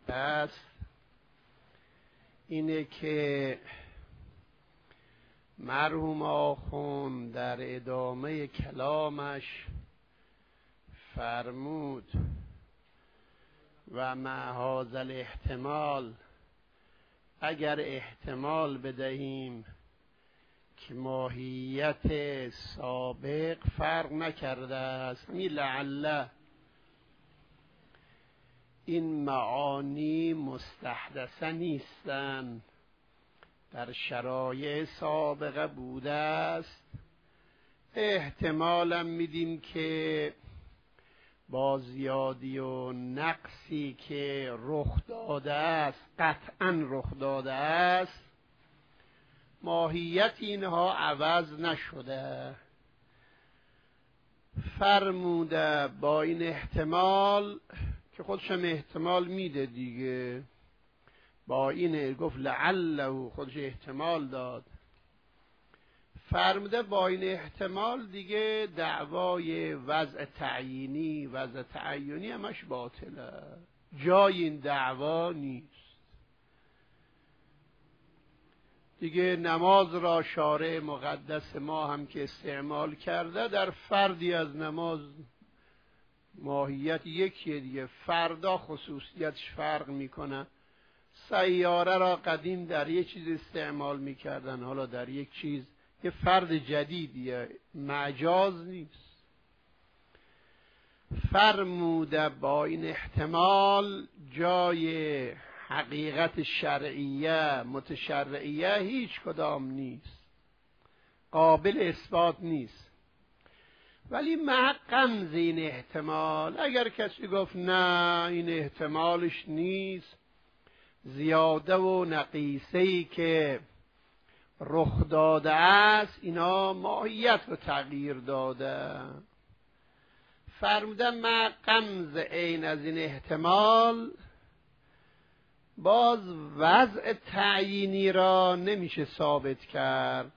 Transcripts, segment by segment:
است اینه که مرحوم آخوند در ادامه کلامش فرمود و مع هذا الاحتمال، اگر احتمال بدهیم که ماهیت سابق فرق نکرده است، لعل این معانی مستحدثه نیستند، در شرایع سابقه بوده است، احتمالا میدیم که با زیادی و نقصی که رخ داده است، قطعا رخ داده است، ماهیت اینها عوض نشده. فرموده با این احتمال که خودشم احتمال میده دیگه، با این گفت لعله خودش احتمال داد، فرموده با این احتمال دیگه دعوای وضع تعیینی وضع تعینی همش باطله، جای این دعوا نیست دیگه. نماز را شارع مقدس ما هم که استعمال کرده، در فردی از نماز ماهیت یکیه دیگه، فردا خصوصیتش فرق میکنه. سیاره را قدیم در یک چیز استعمال میکردن، حالا در یک چیز یه فرد جدیدیه، مجاز نیست. فرموده با این احتمال جای حقیقت شرعیه متشرعیه هیچ کدام نیست، قابل اثبات نیست. ولی مع غمز این احتمال، اگر کسی گفت نه این احتمالش نیست، زیاده و نقیصه‌ای که رخ داده است اینا ماهیت رو تغییر داده، فرمودن مع غمز عین از این احتمال باز وضع تعیینی را نمیشه ثابت کرد.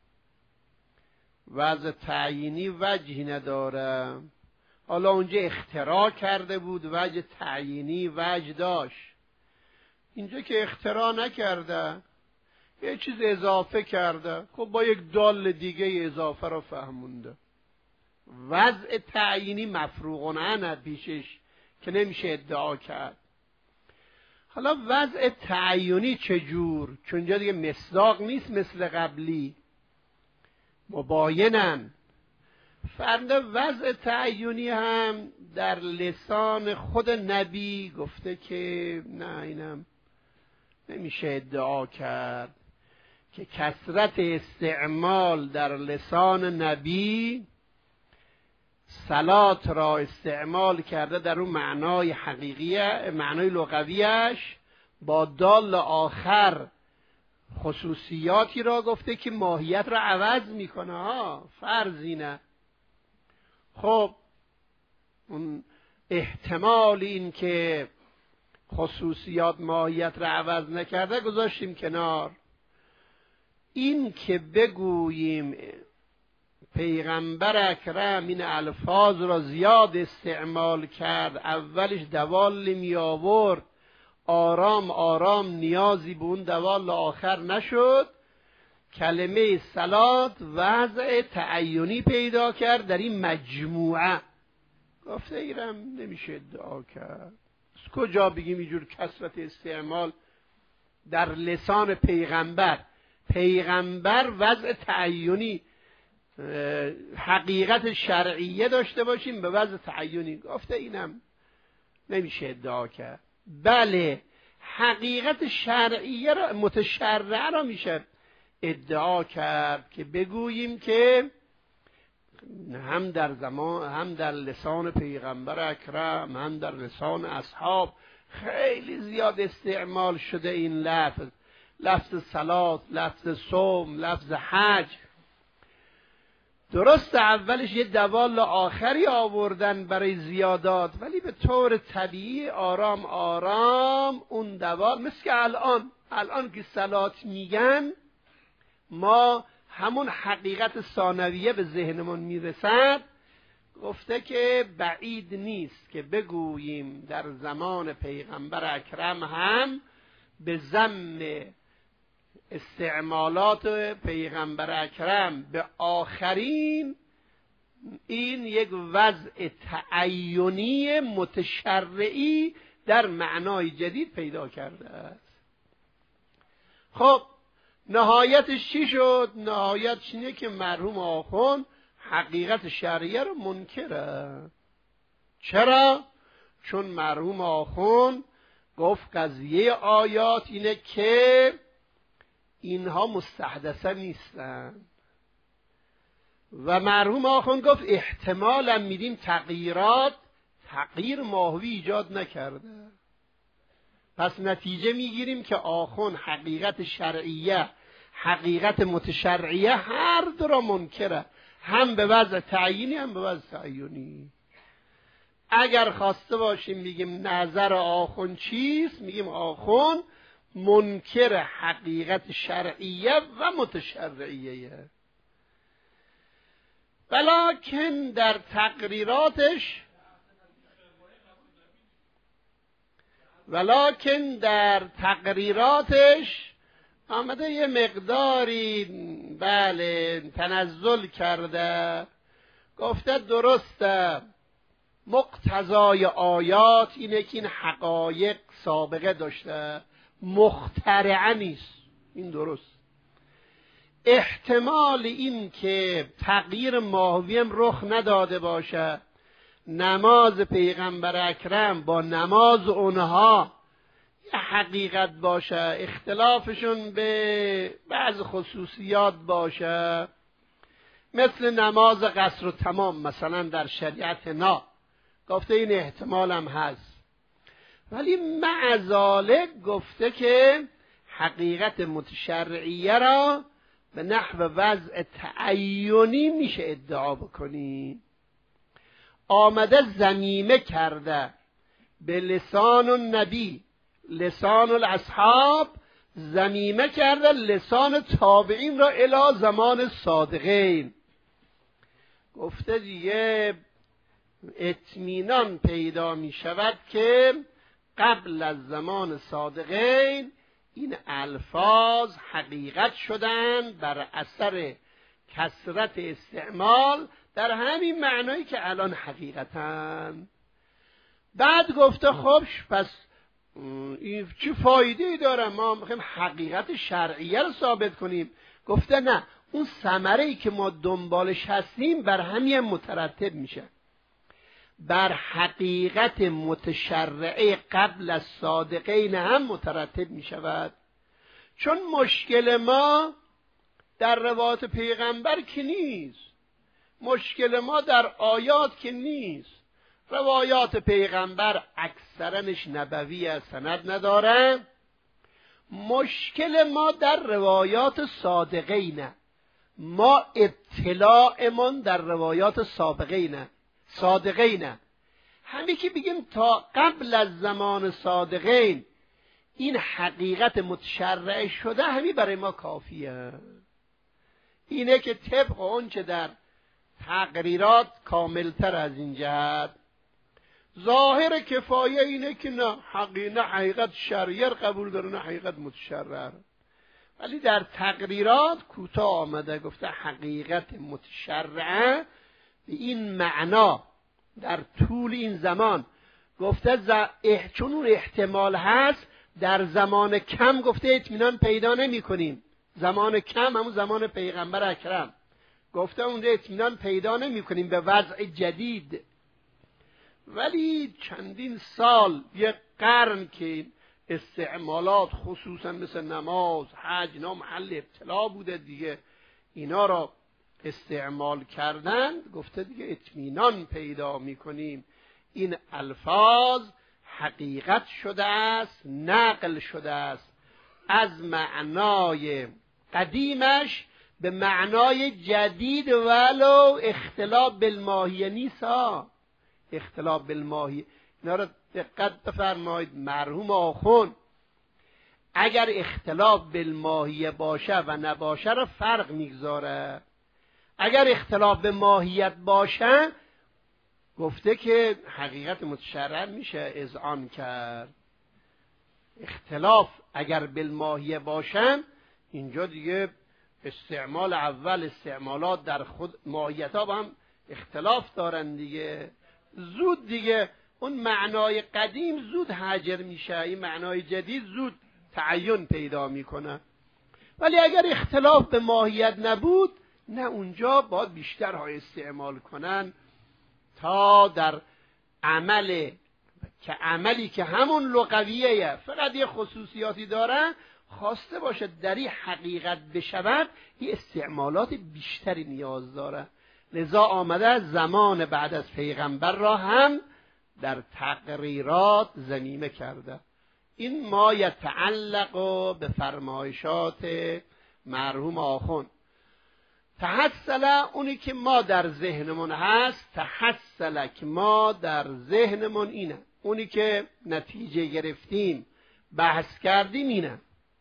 وضع تعیینی وجهی نداره، حالا اونجا اختراع کرده بود وجه تعیینی وجه داشت، اینجا که اختراع نکرده یه چیز اضافه کرده، خب با یک دال دیگه اضافه را فهمونده. وضع تعیینی مفروغ عنه پیشش که نمیشه ادعا کرد. حالا وضع تعیینی چجور؟ چون اینجا دیگه مصداق نیست مثل قبلی، مباینن. فرد وضع تعیینی هم در لسان خود نبی گفته که نه اینم نمیشه ادعا کرد که کثرت استعمال در لسان نبی صلات را استعمال کرده در اون معنای حقیقیه، معنای لغویش، با دال آخر خصوصیاتی را گفته که ماهیت را عوض میکنه. ها فرضی نه. خب اون احتمال این که خصوصیات ماهیت را عوض نکرده گذاشتیم کنار. این که بگوییم پیغمبر اکرم این الفاظ را زیاد استعمال کرد، اولش دوال می آورد، آرام آرام نیازی به اون دوال آخر نشد، کلمه صلات وضع تعیینی پیدا کرد در این مجموعه. گفته ایرم نمیشه ادعا کرد. از کجا بگیم اینجور کثرت استعمال در لسان پیغمبر وضع تعیینی حقیقت شرعیه داشته باشیم به وضع تعیینی؟ گفته اینم نمیشه ادعا کرد. بله حقیقت شرعیه را متشرعه را میشه ادعا کرد که بگوییم که هم در لسان پیغمبر اکرم هم در لسان اصحاب خیلی زیاد استعمال شده این لفظ صلات، لفظ صوم، لفظ حج. درست اولش یه دوال آخری آوردن برای زیادات، ولی به طور طبیعی آرام آرام اون دوال، مثل که الان که صلات میگن ما همون حقیقت ثانویه به ذهنمون میرسد، گفته که بعید نیست که بگوییم در زمان پیغمبر اکرم هم به ذم استعمالات پیغمبر اکرم به آخرین این یک وضع تعینی متشرعی در معنای جدید پیدا کرده است. خب نهایتش چی شد؟ نهایتش اینه که مرحوم آخوند حقیقت شرعیه رو منکره. چرا؟ چون مرحوم آخوند گفت قضیه آیات اینه که اینها مستحدثه نیستن و مرحوم آخوند گفت احتمالا میدیم تغییر ماهوی ایجاد نکرده. پس نتیجه میگیریم که آخوند حقیقت شرعیه حقیقت متشرعیه هر دو را منکره، هم به وضع تعیینی هم به وضع تعیینی. اگر خواسته باشیم بگیم نظر آخوند چیست، میگیم آخوند منکر حقیقت شرعیه و متشرعیه. ولکن در تقریراتش آمده یه مقداری تنزل کرده، گفته درسته مقتضای آیات اینه که این حقایق سابقه داشته، مخترعه نیست. این درست. احتمال این که تغییر ماهوی هم رخ نداده باشه، نماز پیغمبر اکرم با نماز اونها یه حقیقت باشه، اختلافشون به بعض خصوصیات باشه، مثل نماز قصر و تمام مثلا در شریعت نا، گفته این احتمال هم هست. ولی مع ذالک گفته که حقیقت متشرعیه را به نحو وضع تعینی میشه ادعا بکنی. آمده ضمیمه کرده به لسان النبی، لسان الاصحاب، ضمیمه کرده لسان تابعین را الی زمان صادقین. گفته دیگه اطمینان پیدا می شود که قبل از زمان صادقین این الفاظ حقیقت شدن بر اثر کثرت استعمال در همین معنایی که الان حقیقتن. بعد گفته خب پس این چه فایده‌ای داره ما میخوایم حقیقت شرعیه رو ثابت کنیم؟ گفته نه، اون ثمره‌ای که ما دنبالش هستیم بر همین مترتب میشه، بر حقیقت متشرعه قبل از صادقین هم مترتب می شود. چون مشکل ما در روایات پیغمبر که نیست، مشکل ما در آیات که نیست. روایات پیغمبر اکثرنش نبوی سند نداره. مشکل ما در روایات صادقینه، ما اطلاعمون در روایات صادقینه. همین که بگیم تا قبل از زمان صادقین این حقیقت متشرع شده، همین برای ما کافیه. اینه که طبق اون چه در تقریرات کاملتر از این جهت. ظاهر کفایه اینه که نه حقیقت شرعیه قبول داره نه حقیقت متشرع. ولی در تقریرات کوتاه آمده گفته حقیقت متشرع به این معنا در طول این زمان. گفته چون اون احتمال هست در زمان کم، گفته اطمینان پیدا نمی کنیم. زمان کم همون زمان پیغمبر اکرم، گفته اونجا اطمینان پیدا نمی کنیم به وضع جدید. ولی چندین سال، یک قرن که استعمالات خصوصا مثل نماز، حج، اینا محل ابتلا بوده دیگه، اینا را استعمال کردن، گفته دیگه اطمینان پیدا میکنیم این الفاظ حقیقت شده است، نقل شده است از معنای قدیمش به معنای جدید، ولو اختلاف بالماهیه نیست. اختلاف بالماهیه اینا را دقت بفرمایید. مرحوم آخوند اگر اختلاف بالماهیه باشه و نباشه را فرق میگذاره. اگر اختلاف به ماهیت باشه گفته که حقیقت متشرع میشه اذعان کرد. اختلاف اگر بالماهیه باشن، اینجا دیگه استعمال اول، استعمالات در خود ماهیت ها با هم اختلاف دارن دیگه. زود دیگه اون معنای قدیم زود هجر میشه، این معنای جدید زود تعین پیدا میکنه. ولی اگر اختلاف به ماهیت نبود، نه اونجا باید بیشتر ها استعمال کنن تا در عملی که همون لغویه فقط یه خصوصیاتی داره، خواسته باشه در این حقیقت بشود، یه استعمالات بیشتری نیاز داره. لذا آمده زمان بعد از پیغمبر را هم در تقریرات ذمیمه کرده. این ما یتعلق به فرمایشات مرحوم آخوند. تحصل اونی که ما در ذهنمون هست، تحصل که ما در ذهنمون اینه، اونی که نتیجه گرفتیم بحث کردیم اینه.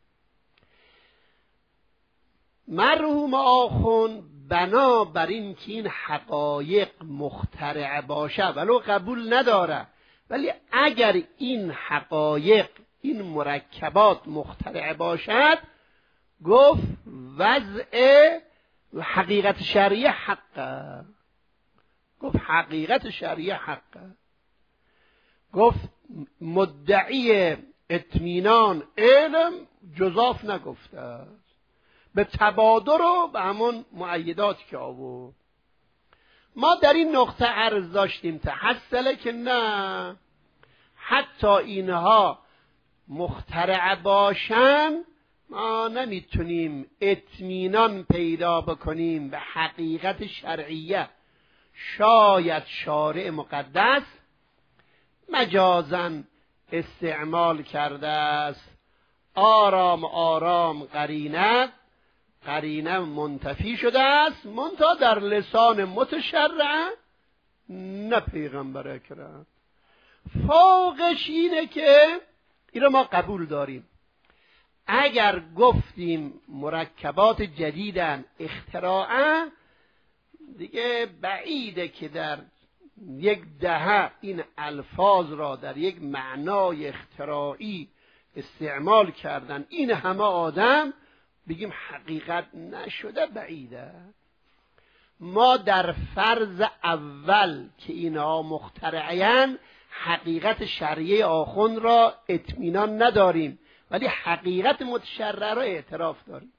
مرحوم آخوند بنا بر این که این حقایق مخترع باشه ولو قبول نداره، ولی اگر این حقایق، این مرکبات مخترع باشد، گفت وضع حقیقت شرعیه حقه. گفت حقیقت شرعیه حقه. گفت مدعی اطمینان علم جزاف نگفته، به تبادر و به همون مؤیداتی که آورد. ما در این نقطه عرض داشتیم تحصله که نه، حتی اینها مخترع باشن ما نمیتونیم اطمینان پیدا بکنیم به حقیقت شرعیه. شاید شارع مقدس مجازن استعمال کرده است، آرام آرام قرینه منتفی شده است، منتها در لسان متشرع نه پیغمبر اکرم. فوقش اینه که این رو ما قبول داریم. اگر گفتیم مرکبات جدیدن اختراعا، دیگه بعیده که در یک دهه این الفاظ را در یک معنای اختراعی استعمال کردن این همه آدم، بگیم حقیقت نشده، بعیده. ما در فرض اول که اینها مخترعین حقیقت شرعیه آخوند را اطمینان نداریم، ولی حقیقت متشرع را اعتراف داریم.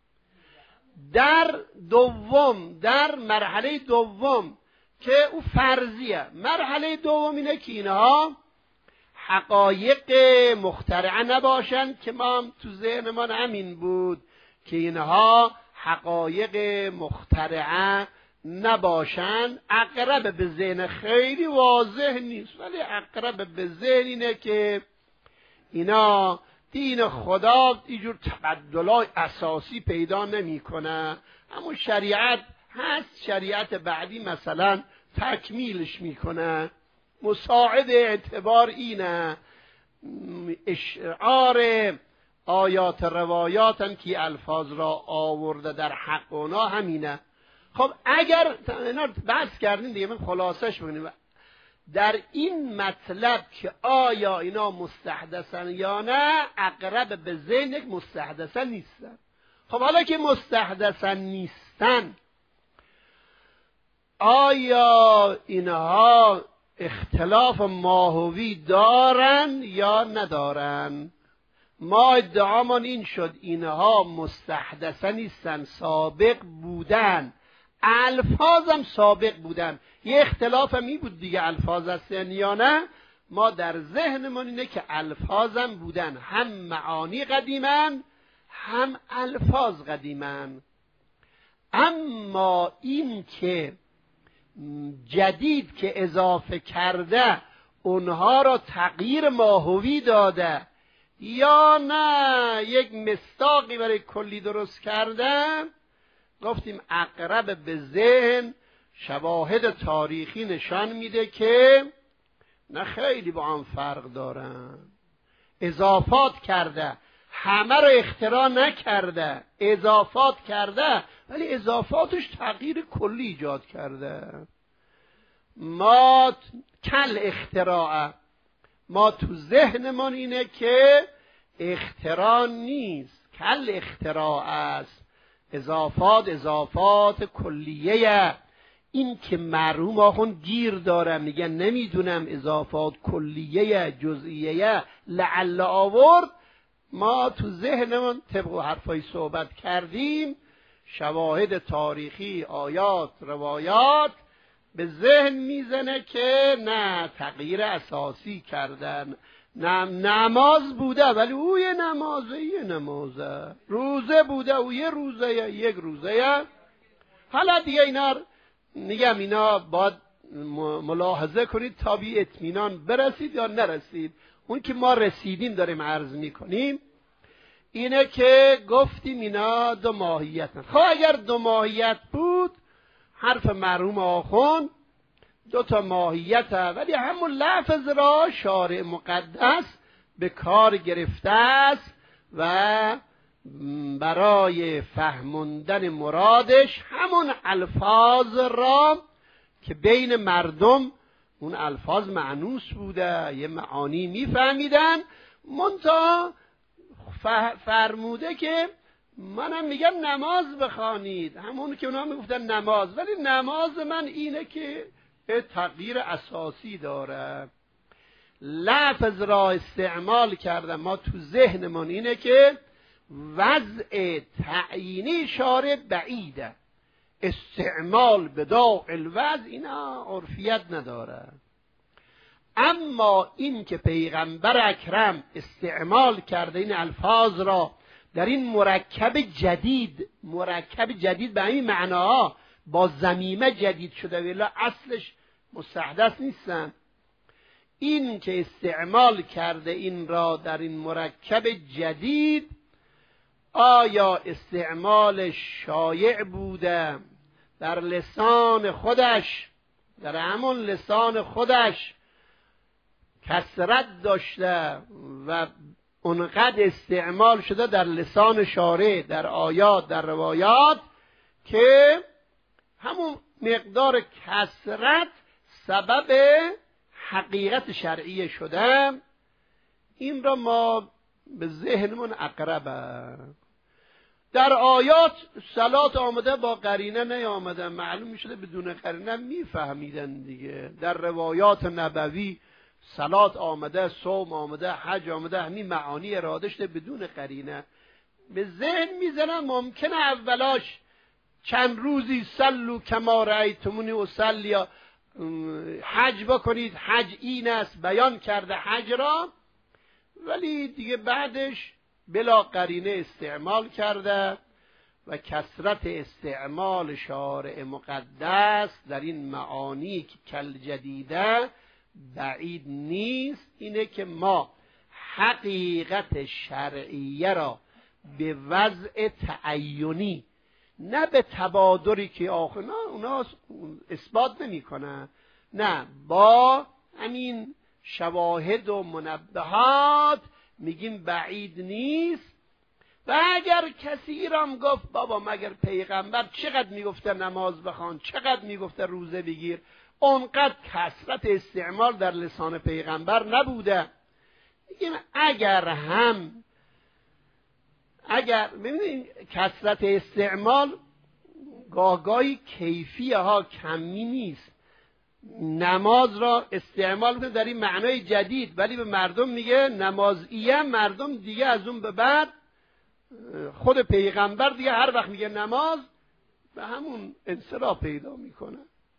در مرحله دوم که او فرضیه، مرحله دوم اینه که اینها حقایق مخترعه نباشن، که ما هم تو ذهنمان همین بود که اینها حقایق مخترعه نباشن. اقرب به ذهن خیلی واضح نیست، ولی اقرب به ذهن اینه که اینا دین خدا اینجور تبدلای اساسی پیدا نمیکنه. همون شریعت هست، شریعت بعدی مثلا تکمیلش میکنه. مساعد اعتبار اینه، اشعار آیات روایاتن که الفاظ را آورده در حق اونا همینه. خب اگر اینا بحث کردیم دیگه، من خلاصش بکنیم در این مطلب که آیا اینا مستحدثن یا نه، اقرب به ذهن یک مستحدثن نیستن. خب حالا که مستحدثن نیستن، آیا اینها اختلاف ماهوی دارن یا ندارن؟ ما ادعامان این شد اینها مستحدثه نیستن، سابق بودن، الفاظم سابق بودن. یه اختلاف هم این بود دیگه، الفاظ هستن یا نه. ما در ذهنمون اینه که الفاظم بودن، هم معانی قدیمن هم الفاظ قدیمن. اما این که جدید که اضافه کرده اونها را تغییر ماهوی داده یا نه یک مصداقی برای کلی درست کردن، گفتیم اقرب به ذهن شواهد تاریخی نشان میده که نه، خیلی با هم فرق دارن. اضافات کرده، همه رو اختراع نکرده، اضافات کرده، ولی اضافاتش تغییر کلی ایجاد کرده. ما کل اختراع. ما تو ذهنمان اینه که اختراع نیست، کل اختراع است، اضافات کلیه. این که مرحوم آخوند گیر دارن میگن نمیدونم اضافات کلیه جزئیه لعل آورد، ما تو ذهنمون طبق حرفای صحبت کردیم شواهد تاریخی، آیات، روایات به ذهن میزنه که نه تغییر اساسی کردن. نماز بوده ولی او یه نمازه، روزه بوده او یه روزه، یک روزه. حالا دیگه اینا باید ملاحظه کنید تا بی اطمینان برسید یا نرسید. اون که ما رسیدیم داریم عرض میکنیم اینه که گفتیم اینا دو ماهیت. خب اگر دو ماهیت بود حرف مرحوم آخوند دو تا ماهیت ولی همون لفظ را شارع مقدس به کار گرفته است و برای فهموندن مرادش همون الفاظ را که بین مردم اون الفاظ معنوس بوده یه معانی میفهمیدن، منتها فرموده که منم میگم نماز بخوانید، همون که اونا میگفتن نماز، ولی نماز من اینه که تغییر اساسی داره. لفظ را استعمال کردم ما تو ذهنمون اینه که وضع تعیینی شارع بعیده، استعمال بداع الوضع اینا عرفیت نداره. اما این که پیغمبر اکرم استعمال کرده این الفاظ را در این مرکب جدید به این معناها با ضمیمه جدید شده ولی اصلش مستحدث نیستن، این که استعمال کرده این را در این مرکب جدید آیا استعمال شایع بوده در لسان خودش، در همون لسان خودش کثرت داشته و اونقدر استعمال شده در لسان شارع، در آیات، در روایات که همون مقدار کثرت سبب حقیقت شرعیه شده. این را ما به ذهنمون اقربه. در آیات صلات آمده با قرینه نیامده، معلوم میشده بدون قرینه میفهمیدن دیگه. در روایات نبوی صلات آمده، صوم آمده، حج آمده، همین معانی اراده شده بدون قرینه. به ذهن میزنن ممکنه اولاش چند روزی صلوا کما رأیتمونی اصلی یا حج بکنید، حج این است، بیان کرده حج را، ولی دیگه بعدش بلا قرینه استعمال کرده و کثرت استعمال شارع مقدس در این معانی که کل جدیده بعید نیست. اینه که ما حقیقت شرعیه را به وضع تعینی، نه به تبادری که آخر اونا اثبات نمی کنن، نه با همین شواهد و منبهات میگیم بعید نیست. و اگر کسی را گفت بابا مگر پیغمبر چقدر میگفته نماز بخوان، چقدر میگفته روزه بگیر، اونقدر کثرت استعمال در لسان پیغمبر نبوده. میگیم اگر ببینید کثرت استعمال گاهی کیفیه ها کمی نیست. نماز را استعمال کنه در این معنای جدید ولی به مردم میگه نمازیه، مردم دیگه از اون به بعد خود پیغمبر دیگه هر وقت میگه نماز به همون انصراف پیدا میکنه.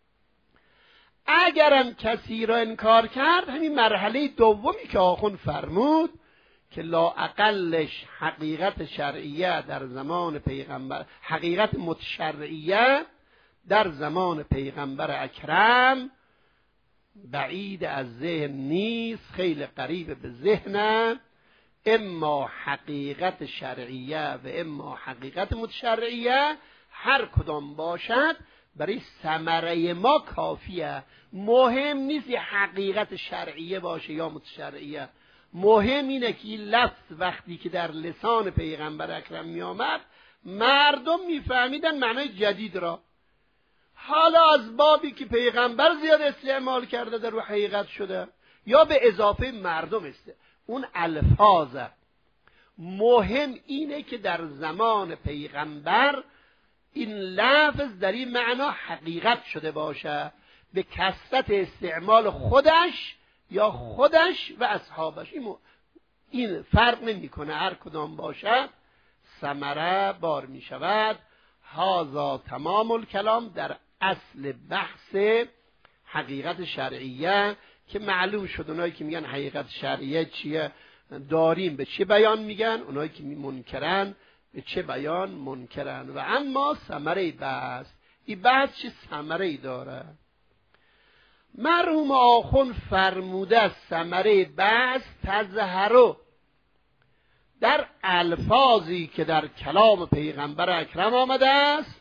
اگرم کسی را انکار کرد همین مرحله دومی که آخوند فرمود که لااقلش حقیقت شرعیه در زمان پیغمبر، حقیقت متشرعیه در زمان پیغمبر اکرم بعید از ذهن نیست، خیلی قریب به ذهنه. اما حقیقت شرعیه و اما حقیقت متشرعیه هر کدام باشد برای ثمره ما کافیه. مهم نیست یه حقیقت شرعیه باشه یا متشرعیه، مهم اینه که این لفظ وقتی که در لسان پیغمبر اکرم می آمد مردم می فهمیدن معنای جدید را. حالا از بابی که پیغمبر زیاد استعمال کرده در رو حقیقت شده یا به اضافه مردم اون الفاظه. مهم اینه که در زمان پیغمبر این لفظ در این معنا حقیقت شده باشه، به کثرت استعمال خودش یا خودش و اصحابش. این فرق نمیکنه، هر کدام باشه ثمره بار می شود. هذا تمام الکلام در اصل بحث حقیقت شرعیه، که معلوم شد اونایی که میگن حقیقت شرعیه چیه داریم به چه بیان میگن، اونایی که منکرن به چه بیان منکرن. و اما ثمره بحث، این بحث چه ثمره داره؟ مرحوم آخوند فرموده ثمره بحث تظهر در الفاظی که در کلام پیغمبر اکرم آمده است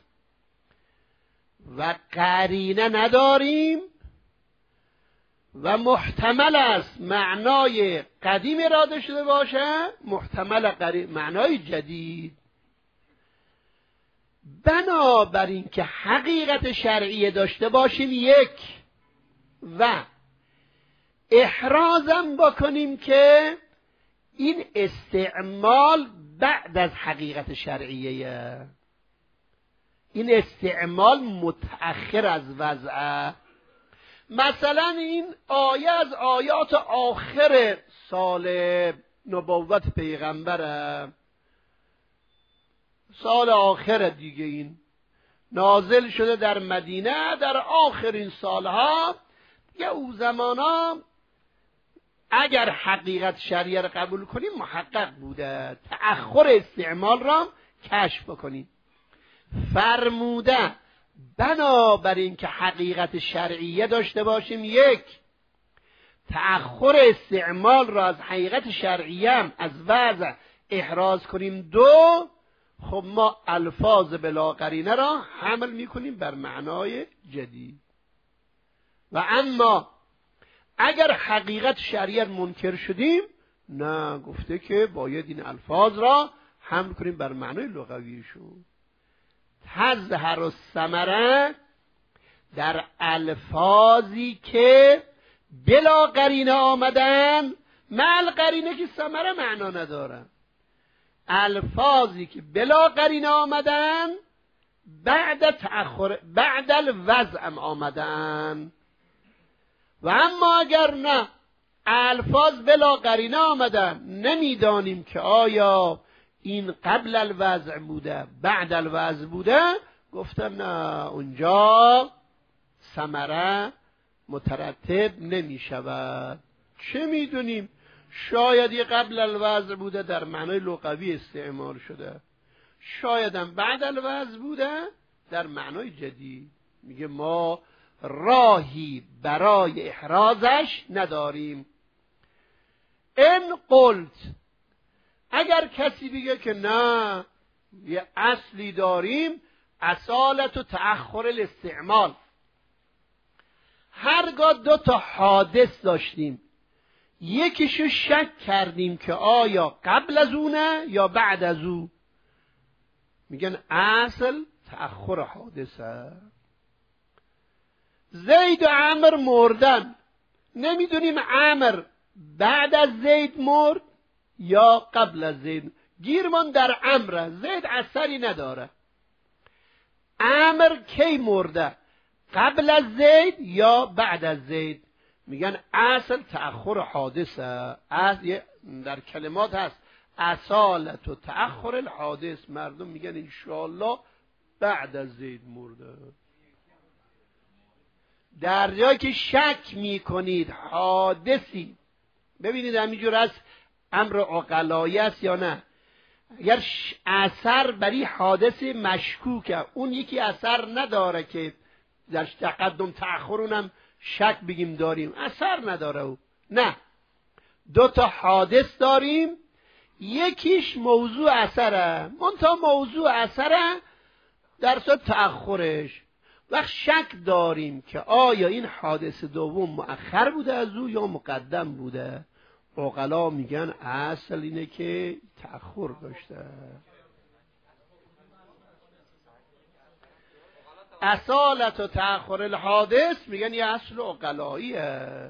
و قرینه نداریم و محتمل است معنای قدیم اراده شده باشه، محتمل معنای جدید. بنابراین که حقیقت شرعیه داشته باشیم یک، و احرازم بکنیم که این استعمال بعد از حقیقت شرعیه، این استعمال متأخر از وضعه. مثلا این آیه از آیات آخر سال نبوت پیغمبره، سال آخر دیگه، این نازل شده در مدینه در آخرین سالها دیگه. او زمانا اگر حقیقت شریعه را قبول کنیم محقق بوده، تأخر استعمال را کشف بکنیم. فرموده بنابراین که حقیقت شرعیه داشته باشیم یک، تأخر استعمال را از حقیقت شرعیه هم از وضع احراز کنیم دو، خب ما الفاظ بلا قرینه را حمل میکنیم بر معنای جدید. و اما اگر حقیقت شریعت منکر شدیم، نه، گفته که باید این الفاظ را حمل کنیم بر معنای لغویشون. تظهر الثمره در الفاظی که بلا قرینه آمدن، مع قرینه که ثمره معنا ندارن، الفاظی که بلا قرینه آمدن بعد تأخر بعد الوضع آمدن. و اما اگر نه الفاظ بلا قرینه آمدن، نمیدانیم که آیا این قبل الوضع بوده بعد الوضع بوده، گفتن نه، اونجا ثمره مترتب نمی شود. چه میدونیم؟ شاید یه قبل الوضع بوده در معنای لغوی استعمال شده، شایدم بعد الوضع بوده در معنای جدید. میگه ما راهی برای احرازش نداریم. ان قلت، اگر کسی بگه که نه یه اصلی داریم، اصالت و تأخر الاستعمال، هرگاه دو تا حادث داشتیم، یکیشو شک کردیم که آیا قبل از اونه یا بعد از او، میگن اصل تأخر حادثه. زید و عمر مردن، نمیدونیم عمر بعد از زید مرد یا قبل از زید، گیرمان در عمره، زید اثری نداره. عمر کی مرده، قبل از زید یا بعد از زید؟ میگن اصل تأخر حادثه. در کلمات هست اصالت و تأخر الحادث. مردم میگن انشاءالله بعد از زید مرده. در جایی که شک میکنید حادثی، ببینید همینجور از امر عقلایی است یا نه، اگر اثر بری حادث مشکوکه، اون یکی اثر نداره که در تقدم تأخر اونم شک بگیم داریم، اثر نداره او. نه، دو تا حادث داریم، یکیش موضوع اثره، منتها موضوع اثره در صورت تأخرش. وقت شک داریم که آیا این حادث دوم مؤخر بوده از او یا مقدم بوده، عقلا میگن اصل اینه که تأخر داشته. اصالت و تأخر الحادث میگن یه اصل عقلاییه.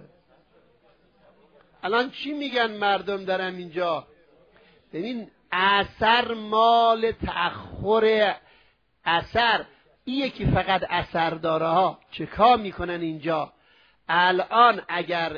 الان چی میگن مردم دارم اینجا؟ ببین اثر مال تأخر اثر، این یکی فقط اثر داره ها. چه کار میکنن اینجا؟ الان اگر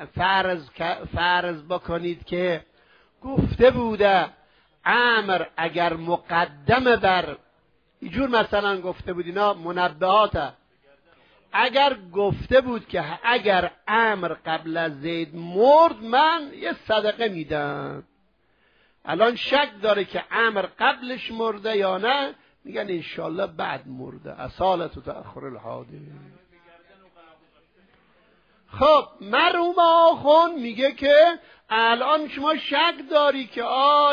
فرض بکنید که گفته بوده امر اگر مقدم بر اینجور مثلا گفته بود، اینا منبهاته، اگر گفته بود که اگر امر قبل از زید مرد من یه صدقه میدم، الان شک داره که امر قبلش مرده یا نه، میگن انشالله بعد مرده. اصالت و تأخر الحادث. خب مرحوم آخوند میگه که الان شما شک داری که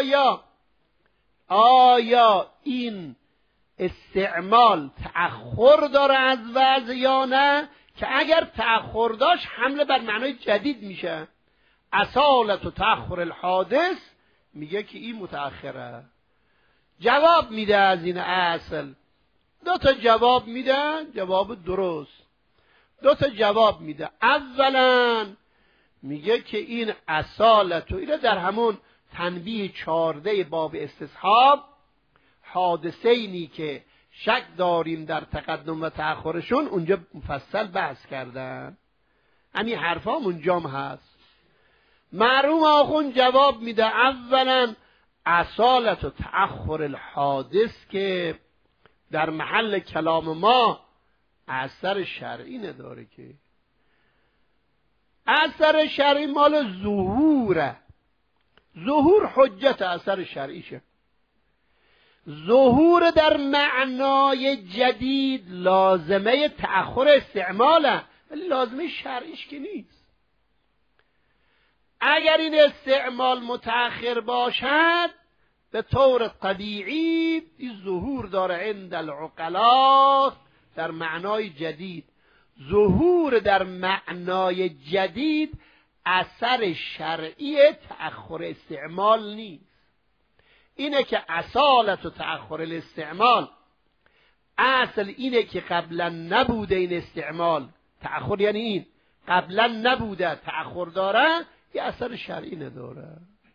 آیا این استعمال تأخر داره از وضع یا نه، که اگر تأخر داشت حمله بر معنای جدید میشه. اصالت و تأخر الحادث میگه که این متأخره. جواب میده از این اصل، دو تا جواب میده، جواب درست. دو تا جواب میده. اولا میگه که این اصالت و اینه در همون تنبیه 14 باب استصحاب، حادثه اینی که شک داریم در تقدم و تأخرشون اونجا مفصل بحث کردن، همین حرفام اونجام هست. مرحوم آخوند جواب میده اولا اصالت و تأخر الحادث که در محل کلام ما اثر شرعی نداره، که اثر شرعی مال ظهوره. ظهور حجت اثر شرعیشه. ظهور در معنای جدید لازمه تأخر استعماله، ولی لازمه شرعیش که نیست. اگر این استعمال متأخر باشد به طور طبیعی این ظهور داره عند العقلاء در معنای جدید. ظهور در معنای جدید اثر شرعی تأخر استعمال نیست. اینه که اصالت و تأخر الاستعمال اصل اینه که قبلا نبوده این استعمال، تأخر یعنی این قبلا نبوده تأخر داره، یه اثر شرعی نداره.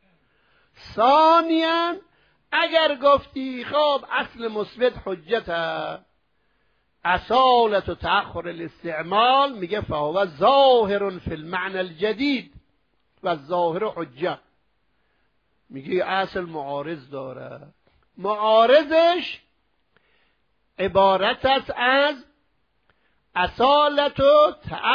ثانیاً اگر گفتی خب اصل مثبت حجته، اصالت و تأخر الاستعمال میگه فهو ظاهر فی المعنى الجدید و ظاهر حجه، میگه اصل معارض داره. معارضش عبارت است از اصالت و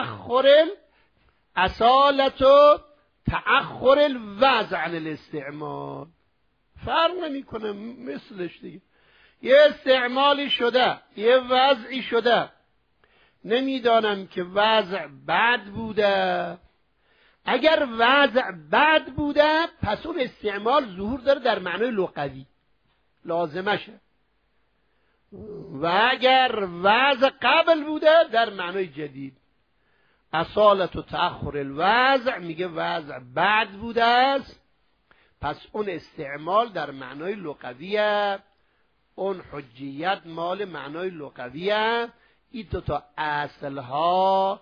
تأخر الوضع عن الاستعمال. فرق نمیکنه مثلش دیگه. یه استعمالی شده، یه وضعی شده، نمیدانم که وضع بد بوده. اگر وضع بد بوده پس اون استعمال ظهور داره در معنای لغوی، لازمشه. و اگر وضع قبل بوده در معنای جدید. اصالت و تأخر الوضع میگه وضع بد بوده است، پس اون استعمال در معنای لغویه، اون حجیت مال معنای لغویه. این دو تا اصلها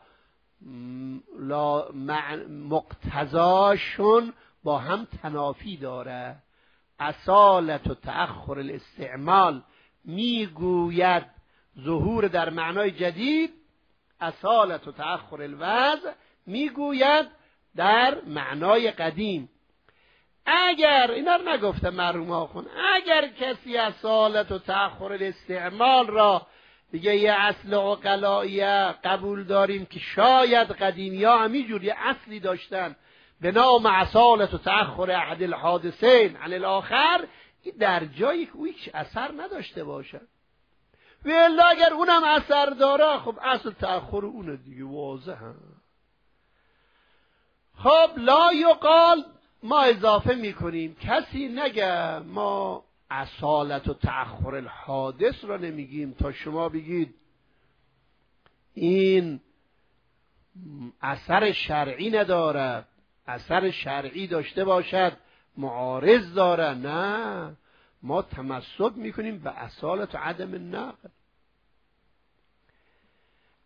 مقتضاشون با هم تنافی داره. اصالت و تأخر الاستعمال میگوید ظهور در معنای جدید، اصالت و تأخر الوضع میگوید در معنای قدیم. اگر اینا رو نگفته مرحوم آخوند، اگر کسی اصالت و تأخر الاستعمال را دیگه یه اصل عقلائیه قبول داریم که شاید قدیمی ها همینجور یه اصلی داشتن به نام اصالت و تأخر احد الحادثین عن الاخر، این در جایی که او هیچ اثر نداشته باشه. و الا اگر اونم اثر داره خب اصل تأخر اونه دیگه، واضحه. خب لا یقال، ما اضافه میکنیم کسی نگه ما اصالت و تأخر الحادث را نمیگیم تا شما بگید این اثر شرعی نداره، اثر شرعی داشته باشد معارض داره. نه، ما تمسک میکنیم به اصالت و عدم النقل.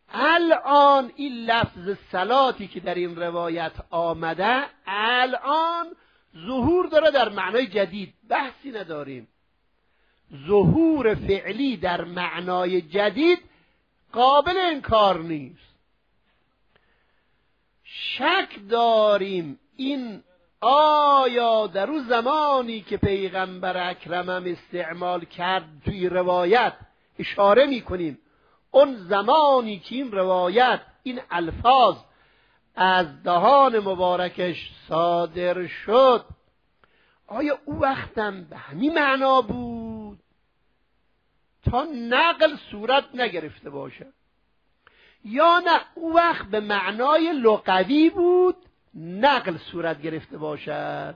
الان این لفظ صلاتی که در این روایت آمده الان ظهور داره در معنای جدید، بحثی نداریم. ظهور فعلی در معنای جدید قابل انکار نیست. شک داریم این آیا در اون زمانی که پیغمبر اکرمم استعمال کرد توی روایت اشاره میکنیم اون زمانی که این روایت این الفاظ از دهان مبارکش صادر شد آیا او وقتم به همین معنا بود تا نقل صورت نگرفته باشه، یا نه او وقت به معنای لغوی بود نقل صورت گرفته باشد؟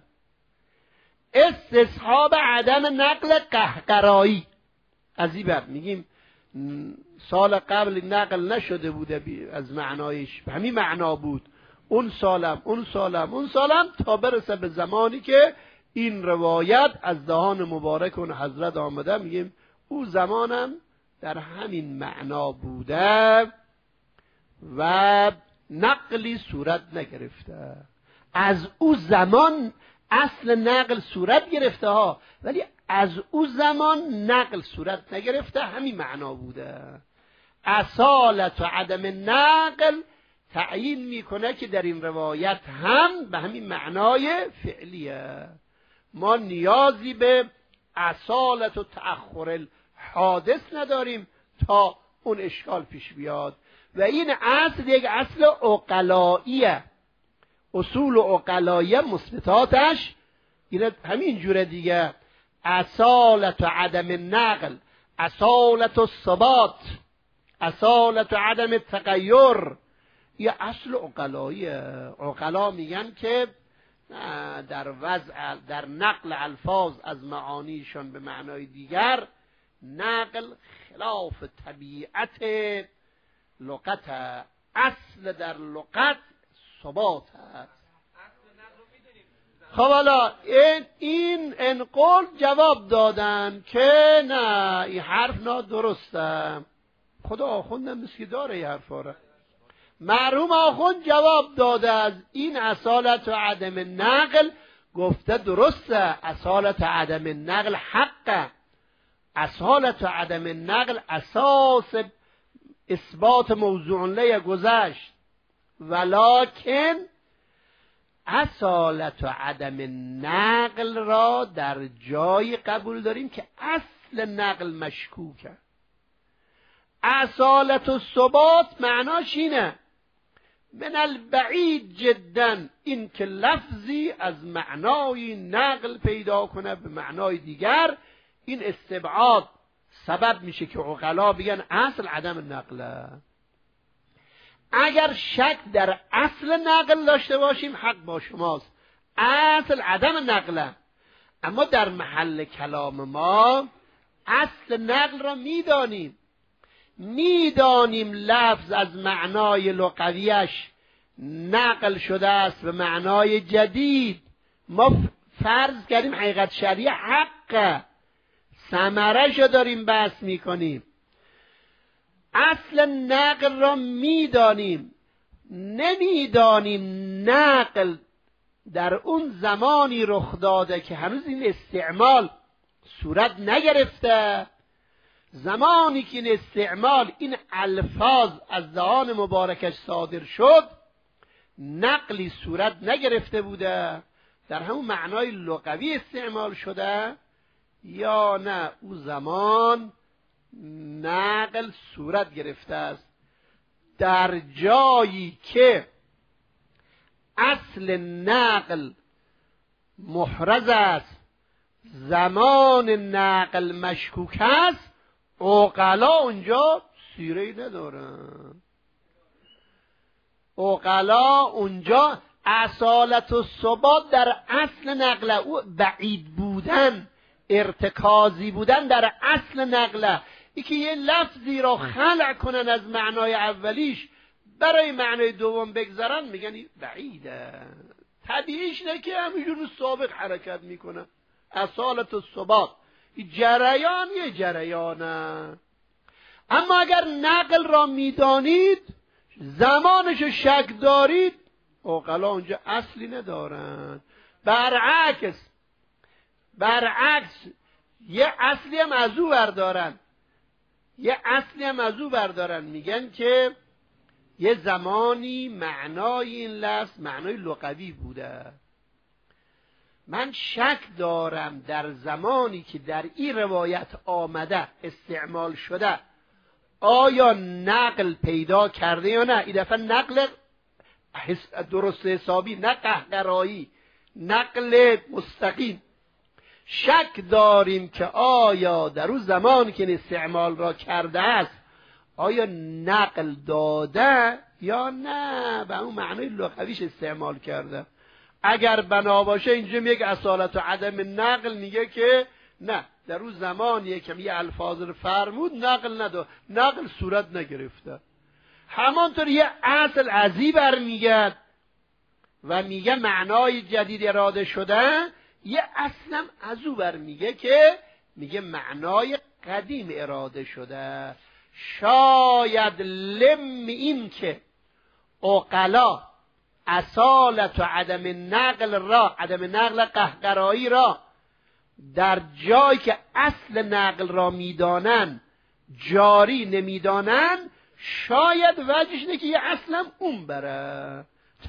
استصحاب عدم نقل قهقرایی از این بعد میگیم سال قبل نقل نشده بوده از معنایش به همین معنا بود، اون سالم تا برسه به زمانی که این روایت از دهان مبارک اون حضرت آمده، میگیم او زمانم در همین معنا بوده و نقلی صورت نگرفته. از او زمان اصل نقل صورت گرفته ها، ولی از او زمان نقل صورت نگرفته، همین معنا بوده. اصالت و عدم نقل تعیین میکنه که در این روایت هم به همین معنای فعلیه. ما نیازی به اصالت و تأخر الحادث نداریم تا اون اشکال پیش بیاد و این اصل یک اصل عقلاییه. اصول عقلاییه مثبتاتش این همین جوره دیگه، اصالت و عدم نقل، اصالت و ثبات، اصالت و عدم تغییر، یه اصل عقلاییه. عقلا میگن که در نقل الفاظ از معانیشون به معنای دیگر نقل خلاف طبیعت لغت، اصل در لغت ثبات است. خب حالا این انقل جواب دادن که نه این حرف نادرسته. خدا آخوندم مثل داره این حرفا را. مرحوم آخوند جواب داده از این اصالت و عدم نقل، گفته درسته اصالت و عدم نقل حقه، اصالت و عدم نقل اساس اثبات موضوع لی گذشت، ولکن اصالت و عدم نقل را در جای قبول داریم که اصل نقل مشکوکه. اصالت و ثبات معناش اینه من البعید جدا این که لفظی از معنای نقل پیدا کنه به معنای دیگر، این استبعاد سبب میشه که عقلا بگن اصل عدم نقله. اگر شک در اصل نقل داشته باشیم حق با شماست، اصل عدم نقله. اما در محل کلام ما اصل نقل را میدانیم لفظ از معنای لغویش نقل شده است به معنای جدید. ما فرض کردیم حقیقت شرعی حقه، ثمره‌اش رو داریم بحث میکنیم. اصل نقل را میدانیم، نمیدانیم نقل در اون زمانی رخ داده که هنوز این استعمال صورت نگرفته، زمانی که این استعمال این الفاظ از دهان مبارکش صادر شد نقلی صورت نگرفته بوده، در همون معنای لغوی استعمال شده، یا نه او زمان نقل صورت گرفته است. در جایی که اصل نقل محرز است، زمان نقل مشکوک است، عقلا اونجا سیره‌ای ندارن. عقلا اونجا اصالت و ثبات در اصل نقله، او بعید بودن، ارتکازی بودن در اصل نقله، ای که یه لفظی را خلع کنن از معنای اولیش برای معنای دوم بگذارن، میگن بعیده. طبیعیش نه که همینجور سابق حرکت میکنه. اصالت و ثبات جریان یه جریانه. اما اگر نقل را میدانید، زمانش شک دارید، عقلا اونجا اصلی ندارن. برعکس یه اصلی هم از او بردارن، میگن که یه زمانی معنای این لفظ معنای لغوی بوده. من شک دارم در زمانی که در این روایت آمده استعمال شده آیا نقل پیدا کرده یا نه. این دفعه نقل درست حسابی، نه قهقرایی، نقل مستقیم. شک داریم که آیا در اون زمان که استعمال را کرده است آیا نقل داده یا نه، به اون معنای لغویش استعمال کرده. اگر بنا باشه اینجا میگه اصالت و عدم نقل، میگه که نه، در اون زمانیه که یه الفاظ رو فرمود نقل صورت نگرفته. همانطور یه اصل ازی برمیگرد و میگه معنای جدید اراده شده، یه اصلم از او برمیگه که میگه معنای قدیم اراده شده. شاید لم این که عقلا اصالت و عدم نقل قهقرایی را در جایی که اصل نقل را میدانن جاری نمیدانن، شاید وجهش اینه که یه اصلم اون بره.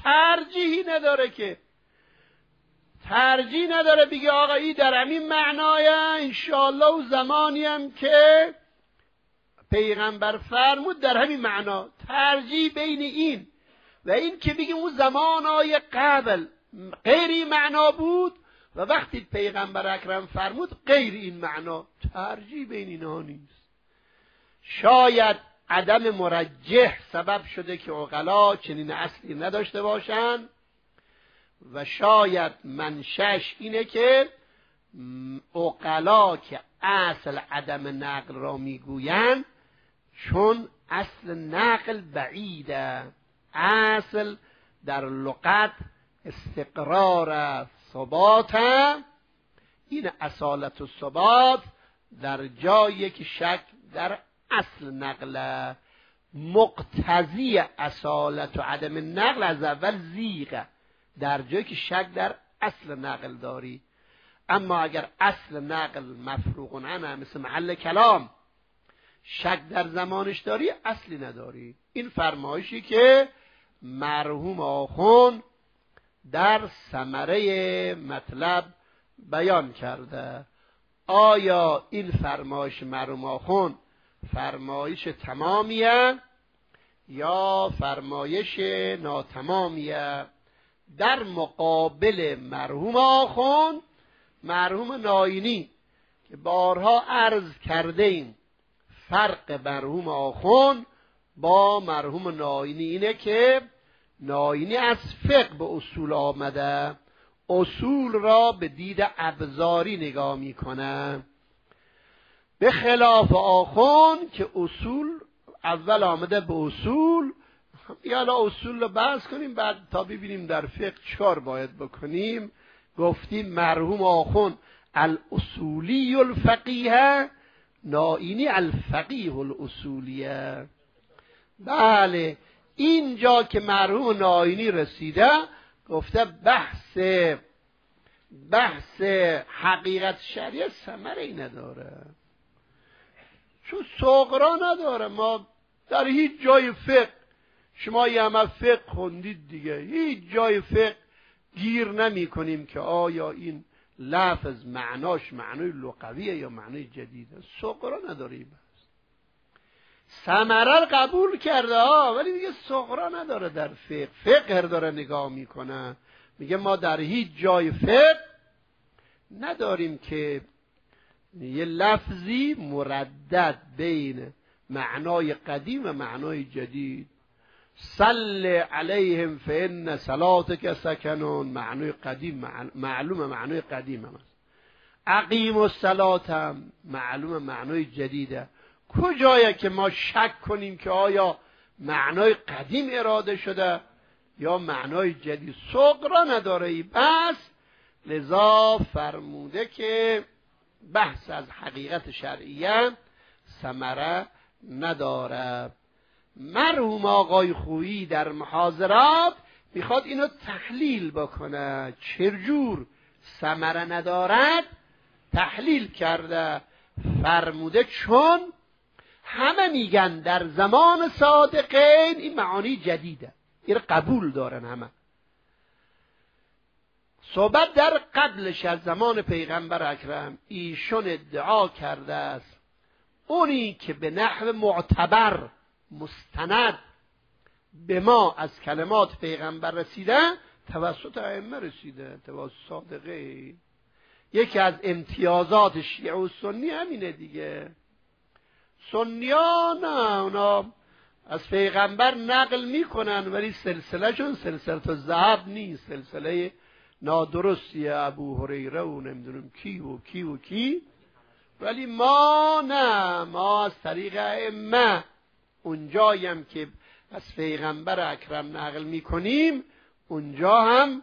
ترجیح نداره بگه آقا این در همین معنای انشاءالله و زمانی هم که پیغمبر فرمود در همین معنا. ترجیح بین این و این که بگیم اون زمانای قبل غیر این معنا بود و وقتی پیغمبر اکرم فرمود غیر این معنا. ترجیح بین اینها نیست. شاید عدم مرجح سبب شده که عقلا چنین اصلی نداشته باشند و شاید منشأش اینه که عقلا که اصل عدم نقل را میگویند، چون اصل نقل بعیده. اصل در لغت استقرار ثبات، این اصالت و ثبات در جایی که شک در اصل نقل، مقتضی اصالت و عدم نقل از اول زیغه، در جایی که شک در اصل نقل داری. اما اگر اصل نقل مفروغ عنه مثل محل کلام شک در زمانش داری، اصلی نداری. این فرمایشی که مرحوم آخوند در ثمره مطلب بیان کرده. آیا این فرمایش مرحوم آخوند فرمایش تمامیه یا فرمایش ناتمامیه؟ در مقابل مرحوم آخوند مرحوم ناینی که بارها عرض کرده ایم، فرق مرحوم آخوند با مرحوم ناینی اینه که ناینی از فقه به اصول آمده، اصول را به دید ابزاری نگاه میکنه، به خلاف آخوند که اصول اول آمده به اصول. یا اصول رو بحث کنیم بعد تا ببینیم در فقه چکار باید بکنیم. گفتیم مرحوم آخوند الاصولی الفقیه، ناینی الفقیه الاصولیه. بله، اینجا که مرحوم ناینی رسیده گفته بحث حقیقت شریعت ثمره‌ای نداره، چون صغرا نداره. ما در هیچ جای فقه، شما یه همه فقه خوندید دیگه، هیچ جای فقه گیر نمی کنیم که آیا این لفظ معناش معنای لغویه یا معنای جدیده. صغرا نداره. این بحث ثمره رو قبول کرده ولی میگه صغرا نداره. در فقه داره نگاه میکنه، میگه ما در هیچ جای فقه نداریم که یه لفظی مردد بین معنای قدیم و معنای جدید. صل علیهم فان صلاتک سکنون، معنای قدیم معلومه، معنای قدیم هم است. اقیم الصلاه هم معلومه، معنای جدیده. کجایه که ما شک کنیم که آیا معنای قدیم اراده شده یا معنای جدید؟ صغرا نداره ای بس. لذا فرموده که بحث از حقیقت شرعیه ثمره ندارد. مرحوم آقای خویی در محاضرات میخواد اینو تحلیل بکنه، چرجور ثمره ندارد تحلیل کرده، فرموده چون همه میگن در زمان صادقین این معانی جدیده، این قبول دارن همه. صحبت در قبلش از زمان پیغمبر اکرم ایشون ادعا کرده است اونی که به نحو معتبر مستند به ما از کلمات پیغمبر رسیده توسط ائمه رسیده، توسط صادقه. یکی از امتیازات شیعه و سنی همینه دیگه. سنی ها نه، اونا از پیغمبر نقل میکنن ولی سلسلهشون سلسله الذهب نیست، سلسله نادرستی ابو هریره و نمیدونم کی و کی و کی. ولی ما نه، ما از طریق ائمه اونجاییم که از پیغمبر اکرم نقل میکنیم اونجا هم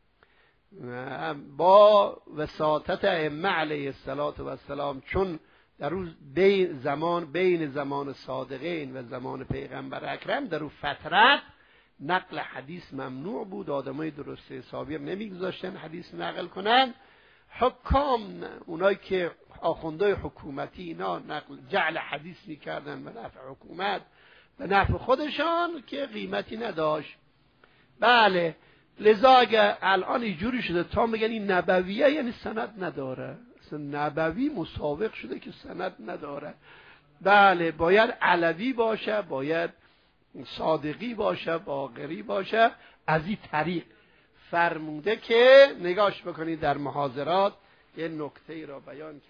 با وساطت ائمه علیه السلام، چون در روز بین زمان صادقین و زمان پیغمبر اکرم در اون فترت نقل حدیث ممنوع بود، آدمای درست حسابی هم نمیگذاشتن حدیث نقل کنن. حکام، اونایی که آخوندهای حکومتی اینا نقل جعل حدیث میکردن به نفع حکومت، به نفع خودشان که قیمتی نداشت. بله، لذا اگه الان اینجوری شده تا میگن این نبویه یعنی سند نداره، اصلا نبوی مسابق شده که سند نداره. بله، باید علوی باشه، باید صادقی باشه، باقری باشه. از این طریق فرموده که نگاش بکنید در محاضرات یه نکته را بیان کرد.